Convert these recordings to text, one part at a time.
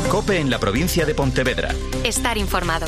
COPE en la provincia de Pontevedra. Estar informado.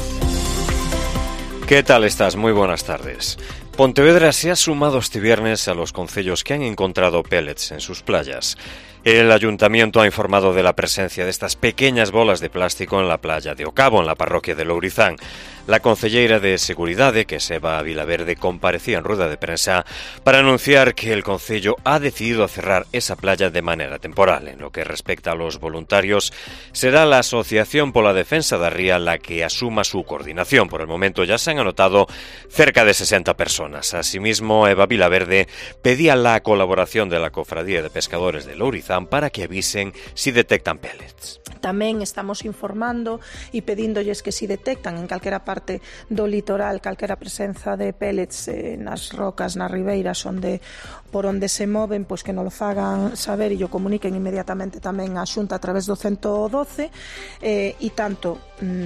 ¿Qué tal estás? Muy buenas tardes. Pontevedra se ha sumado este viernes a los concellos que han encontrado pellets en sus playas. El ayuntamiento ha informado de la presencia de estas pequeñas bolas de plástico en la playa de Ocabo, en la parroquia de Lourizán. La concelleira de Seguridade, que se va a Vilaverde, comparecía en rueda de prensa para anunciar que el concello ha decidido cerrar esa playa de manera temporal. En lo que respecta a los voluntarios, será la Asociación pola Defensa da Ría la que asuma su coordinación. Por el momento ya se han anotado cerca de 60 personas. Asimismo, Eva Vilaverde pedía la colaboración de la Cofradía de Pescadores de Lourizán para que avisen si detectan pellets. Tamén estamos informando e pedíndolles que si detectan en calquera parte do litoral calquera presenza de pellets nas rocas, nas ribeiras por onde se moven, pois que nos lo fagan saber e o comuniquen inmediatamente tamén á Xunta a través do 112 e tanto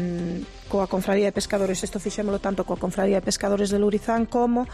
coa Confraría de Pescadores, isto fixémolo tanto coa Confraría de Pescadores de Lourizán como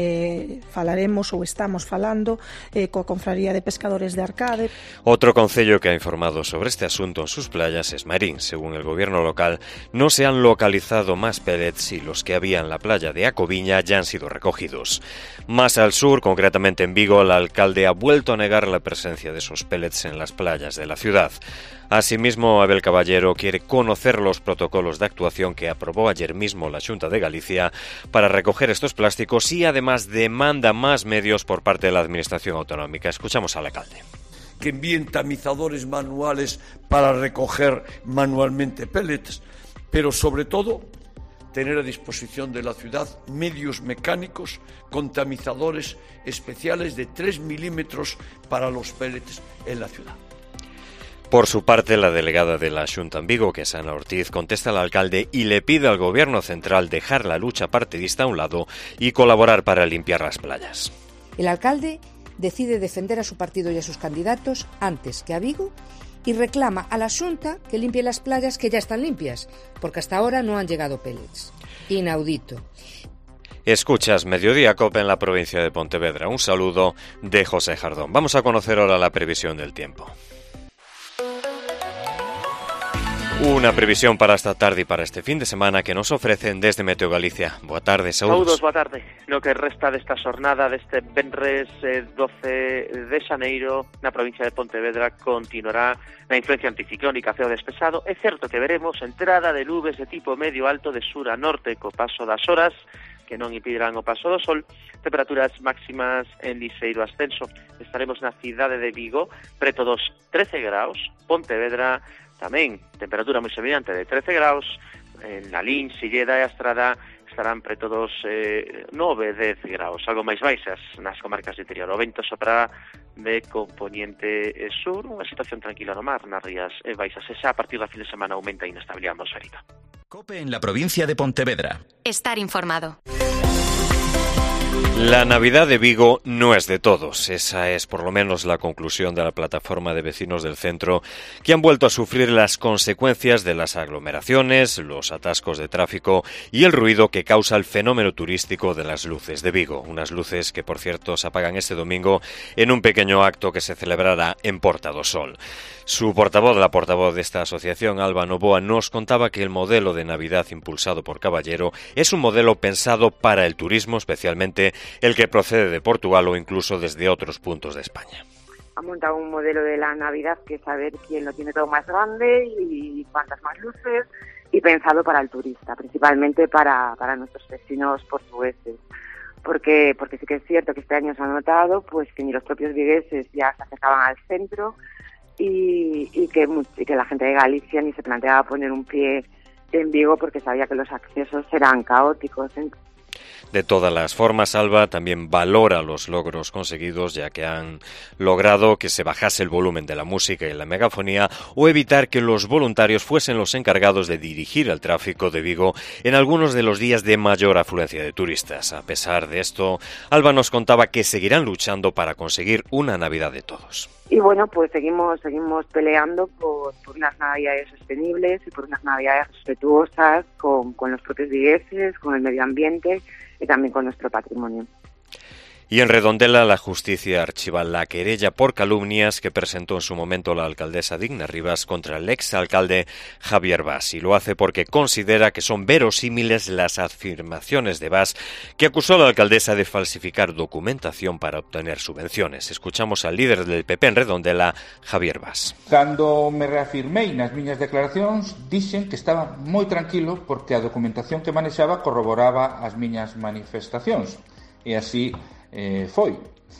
falaremos ou estamos falando coa Confraría de Pescadores de Arcade. Otro concello que ha informado sobre este asunto en sus playas es Marín. Según el gobierno local, no se han localizado más pellets y los que había en la playa de Acoviña ya han sido recogidos. Más al sur, concretamente en Vigo, el alcalde ha vuelto a negar la presencia de esos pellets en las playas de la ciudad. Asimismo, Abel Caballero quiere conocer los protocolos de actuación que aprobó ayer mismo la Xunta de Galicia para recoger estos plásticos y además demanda más medios por parte de la Administración Autonómica. Escuchamos al alcalde. Que envíen tamizadores manuales para recoger manualmente pellets, pero sobre todo tener a disposición de la ciudad medios mecánicos con tamizadores especiales de 3 milímetros para los pellets en la ciudad. Por su parte, la delegada de la Xunta en Vigo, que es Ana Ortiz, contesta al alcalde y le pide al gobierno central dejar la lucha partidista a un lado y colaborar para limpiar las playas. El alcalde decide defender a su partido y a sus candidatos antes que a Vigo y reclama a la Xunta que limpie las playas que ya están limpias, porque hasta ahora no han llegado pellets. Inaudito. Escuchas Mediodía COPE en la provincia de Pontevedra. Un saludo de José Jardón. Vamos a conocer ahora la previsión del tiempo. Una previsión para esta tarde y para este fin de semana que nos ofrecen desde Meteo Galicia. Boa tarde, saúdos. Boa tarde. No que resta desta xornada deste venres 12 de xaneiro na provincia de Pontevedra continuará na influencia anticiclónica ceo despexado. É certo que veremos entrada de nubes de tipo medio alto de sur a norte co paso das horas que non impedirán o paso do sol, temperaturas máximas en liseiro ascenso. Estaremos na cidade de Vigo preto dos 13 graus, Pontevedra tamén temperatura moi semellante de 13 graus, en Lalín, Silleda e Astrada estarán preto dos 9-10 graus, algo máis baixas nas comarcas do interior. O vento sopra de componente sur, unha situación tranquila no mar, nas rías baixas. E xa a partir da fin de semana aumenta a inestabilidade atmosférica. COPE en la provincia de Pontevedra. Estar informado. La Navidad de Vigo no es de todos. Esa es por lo menos la conclusión de la plataforma de vecinos del centro que han vuelto a sufrir las consecuencias de las aglomeraciones, los atascos de tráfico y el ruido que causa el fenómeno turístico de las luces de Vigo. Unas luces que, por cierto, se apagan este domingo en un pequeño acto que se celebrará en Porta do Sol. La portavoz de esta asociación, Alba Novoa, nos contaba que el modelo de Navidad impulsado por Caballero es un modelo pensado para el turismo, especialmente el que procede de Portugal o incluso desde otros puntos de España. Ha montado un modelo de la Navidad que es saber quién lo tiene todo más grande y cuántas más luces, y pensado para el turista, principalmente para nuestros vecinos portugueses. Porque sí que es cierto que este año se ha notado pues que ni los propios vigueses ya se acercaban al centro y que la gente de Galicia ni se planteaba poner un pie en Vigo porque sabía que los accesos eran caóticos. De todas las formas, Alba también valora los logros conseguidos, ya que han logrado que se bajase el volumen de la música y la megafonía o evitar que los voluntarios fuesen los encargados de dirigir el tráfico de Vigo en algunos de los días de mayor afluencia de turistas. A pesar de esto, Alba nos contaba que seguirán luchando para conseguir una Navidad de todos. Y bueno, pues seguimos peleando por unas navidades sostenibles y por unas navidades respetuosas con los propios vigueses, con el medio ambiente y también con nuestro patrimonio. Y en Redondela, la justicia archiva la querella por calumnias que presentó en su momento la alcaldesa Digna Rivas contra el exalcalde Javier Bas. Y lo hace porque considera que son verosímiles las afirmaciones de Bas, que acusó a la alcaldesa de falsificar documentación para obtener subvenciones. Escuchamos al líder del PP en Redondela, Javier Bas. Cando me reafirmei nas miñas declaracións, dixen que estaba moi tranquilo porque a documentación que manexaba corroboraba as miñas manifestacións. E así foi.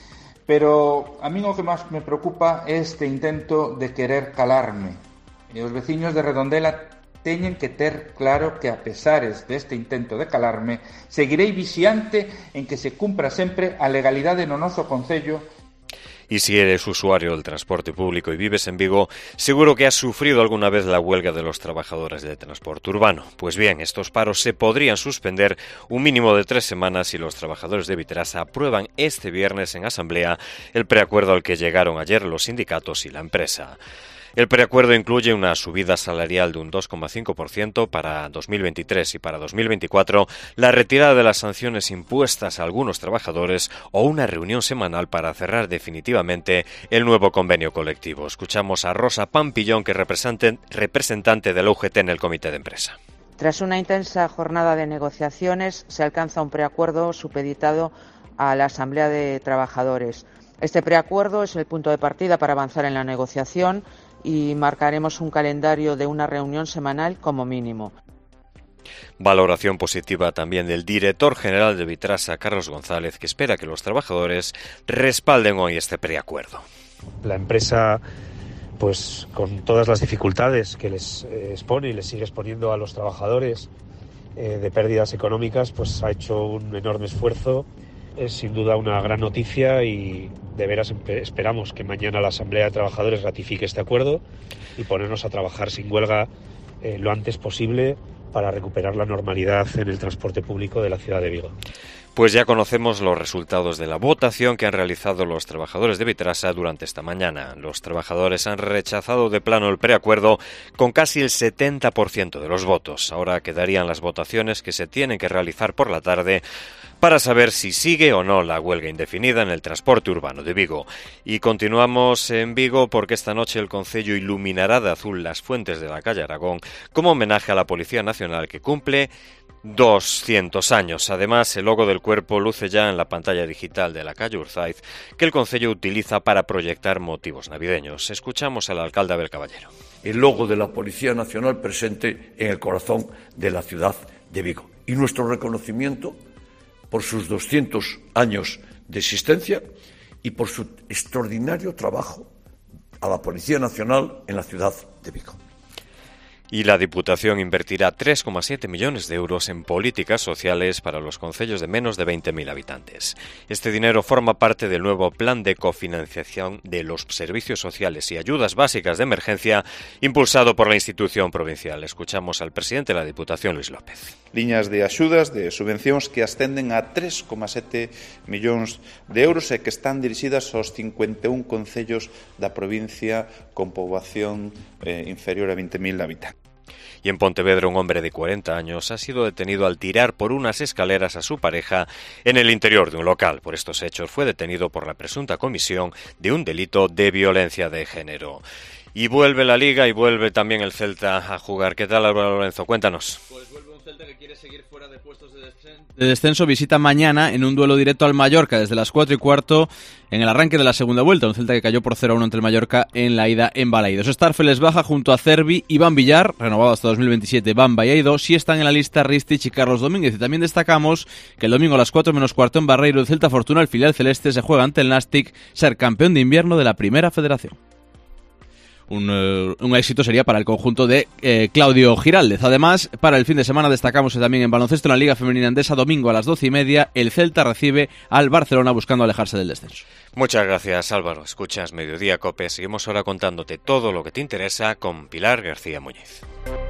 Pero a min o que máis me preocupa é este intento de querer calarme. E os veciños de Redondela teñen que ter claro que a pesares deste intento de calarme, seguirei vixiante en que se cumpra sempre a legalidade no noso concello. Y si eres usuario del transporte público y vives en Vigo, seguro que has sufrido alguna vez la huelga de los trabajadores de transporte urbano. Pues bien, estos paros se podrían suspender un mínimo de 3 semanas si los trabajadores de Vitrasa aprueban este viernes en asamblea el preacuerdo al que llegaron ayer los sindicatos y la empresa. El preacuerdo incluye una subida salarial de un 2,5% para 2023 y para 2024, la retirada de las sanciones impuestas a algunos trabajadores o una reunión semanal para cerrar definitivamente el nuevo convenio colectivo. Escuchamos a Rosa Pampillón, que es representante de la UGT en el comité de empresa. Tras una intensa jornada de negociaciones, se alcanza un preacuerdo supeditado a la Asamblea de Trabajadores. Este preacuerdo es el punto de partida para avanzar en la negociación y marcaremos un calendario de una reunión semanal como mínimo. Valoración positiva también del director general de Vitrasa, Carlos González, que espera que los trabajadores respalden hoy este preacuerdo. La empresa, pues con todas las dificultades que les expone y les sigue exponiendo a los trabajadores de pérdidas económicas, pues ha hecho un enorme esfuerzo. Es sin duda una gran noticia y de veras esperamos que mañana la Asamblea de Trabajadores ratifique este acuerdo y ponernos a trabajar sin huelga lo antes posible para recuperar la normalidad en el transporte público de la ciudad de Vigo. Pues ya conocemos los resultados de la votación que han realizado los trabajadores de Vitrasa durante esta mañana. Los trabajadores han rechazado de plano el preacuerdo con casi el 70% de los votos. Ahora quedarían las votaciones que se tienen que realizar por la tarde para saber si sigue o no la huelga indefinida en el transporte urbano de Vigo. Y continuamos en Vigo porque esta noche el concello iluminará de azul las fuentes de la calle Aragón como homenaje a la Policía Nacional, que cumple 200 años. Además, el logo del cuerpo luce ya en la pantalla digital de la calle Urzaiz, que el concello utiliza para proyectar motivos navideños. Escuchamos al alcalde Abel Caballero. El logo de la Policía Nacional presente en el corazón de la ciudad de Vigo. Y nuestro reconocimiento por sus 200 años de existencia y por su extraordinario trabajo a la Policía Nacional en la ciudad de Vigo. Y la Diputación invertirá 3,7 millones de euros en políticas sociales para los concellos de menos de 20.000 habitantes. Este dinero forma parte del nuevo plan de cofinanciación de los servicios sociales y ayudas básicas de emergencia impulsado por la institución provincial. Escuchamos al presidente de la Diputación, Luis López. Liñas de axudas, de subvencións que ascenden a 3,7 millóns de euros e que están dirixidas aos 51 concellos da provincia con poboación inferior a 20.000 habitantes. Y en Pontevedra, un hombre de 40 años ha sido detenido al tirar por unas escaleras a su pareja en el interior de un local. Por estos hechos fue detenido por la presunta comisión de un delito de violencia de género. Y vuelve la Liga y vuelve también el Celta a jugar. ¿Qué tal, Álvaro Lorenzo? Cuéntanos. Pues vuelve un Celta que quiere seguir fuera de puestos de descenso. Visita mañana en un duelo directo al Mallorca desde las 4:15 en el arranque de la segunda vuelta. Un Celta que cayó por 0-1 ante el Mallorca en la ida en Balaídos. Starfel baja junto a Cervi y Van Villar, renovado hasta 2027. Bamba y Aido sí están en la lista Ristich y Carlos Domínguez. Y también destacamos que el domingo a las 4:15 en Barreiro, el Celta Fortuna, el filial celeste, se juega ante el Nastic, ser campeón de invierno de la Primera Federación. Un éxito sería para el conjunto de Claudio Giraldez. Además, para el fin de semana destacamos que también en baloncesto en la Liga Femenina Endesa, domingo a las 12:30, el Celta recibe al Barcelona buscando alejarse del descenso. Muchas gracias, Álvaro. Escuchas Mediodía COPE. Seguimos ahora contándote todo lo que te interesa con Pilar García Muñiz.